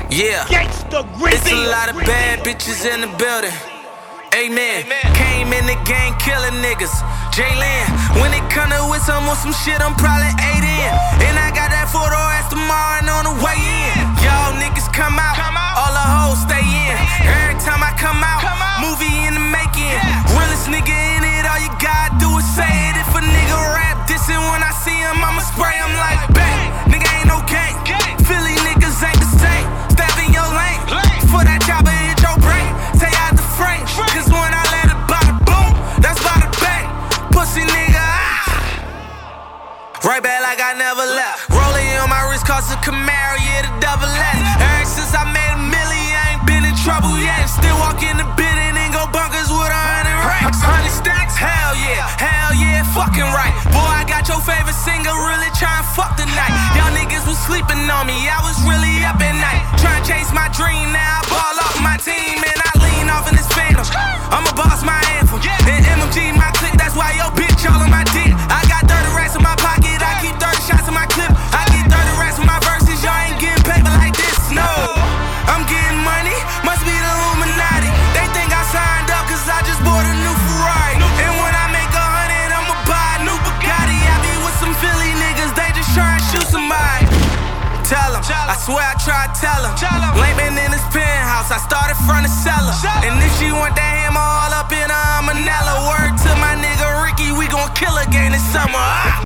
Yeah, it's a lot of bad bitches in the building. Amen. Came in the game killing niggas. Jalen, when it come to with some shit, I'm probably 8 in. And I got that photo ass tomorrow and on the way in. Y'all niggas come out, all the hoes stay in. Every time I come out, movie in the making. Realest nigga in it, all you gotta do is say it. If a nigga rap dissing when I see him, I'ma spray him like bang. Nigga ain't no gang. Philly niggas ain't the same. Step in your lane. For that chopper hit your brain. Stay out the frame. Cause when I let it bada boom, that's bada bang. Pussy nigga, right back like I never left. Rolling on my wrist cost a Camaro, yeah, the double S. Ever since I made a million, I ain't been in trouble yet. Still walk in the building and go bunkers with 100 racks. 100 stacks, hell yeah, fucking right. Boy, I got your favorite singer really trying to fuck tonight. Y'all niggas was sleeping on me, I was really up at night. Trying to chase my dream, now I ball off my team and I lean off in this phantom. I'ma boss my anthem, and MMG my click, that's why your bitch all on my dick. I got 30 racks in my pocket, I keep 30 shots in my clip. I get 30 racks with my verses, y'all ain't getting paper like this, no. I'm getting money, must be the Illuminati. They think I signed up cause I just bought a new Ferrari. And when I make 100, I'ma buy a new Bugatti. I be with some Philly niggas, they just try to shoot somebody. Tell them, I swear I try to tell them. Layman in his penthouse, I started from the cellar. And if she want that hammer all up in her Manila, word to my nigga Ricky, we gon' kill again this summer.